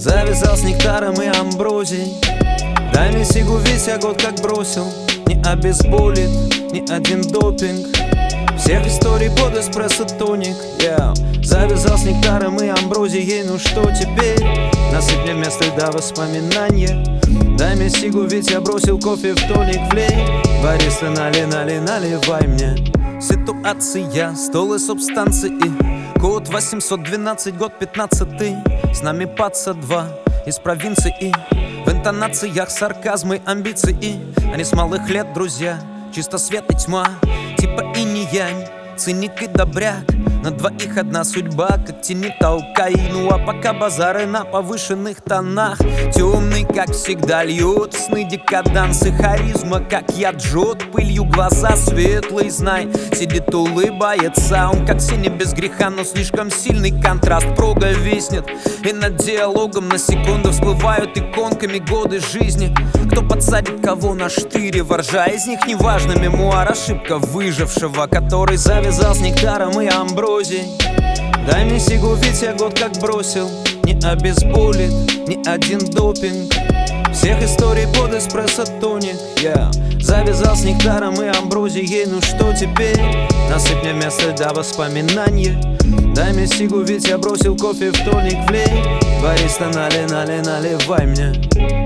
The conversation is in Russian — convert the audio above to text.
Завязал с нектаром и амброзией. Дай мне сигу, ведь я год как бросил. Не обезболит ни один допинг. Всех историй под эспрессо тоник. Завязал с нектаром и амброзией. Ну что теперь? Насыпь мне вместо льда воспоминания. Дай мне сигу, ведь я бросил кофе в тоник. Влей, бариста, наливай мне. Ситуация, стол и субстанции. Код 812, год 15-й. С нами паца 2 из провинции. В интонациях сарказмы, амбиции. Они с малых лет друзья, чисто свет и тьма. Типа инь и янь, циник и добряк. На двоих одна судьба, как тени толкай. Ну а пока базары на повышенных тонах. Темный, как всегда, льет сны декадансы. Харизма, как яд, жжет пылью глаза. Светлый, знай, сидит, улыбается. Он как синий без греха, но слишком сильный контраст. Прога виснет, и над диалогом на секунду всплывают иконками годы жизни. Кто подсадит кого на штыре, воржа. Из них неважно мемуар, ошибка выжившего, который завязал с нектаром и амброзией. Дай мне сигу, ведь я год как бросил. Не обезболит ни один допинг. Всех историй под эспрессо тоник. Завязал с нектаром и амброзией. Ну что теперь? Насыпь мне вместо льда воспоминания. Дай мне сигу, ведь я бросил кофе в тоник. Влей, бариста, наливай мне.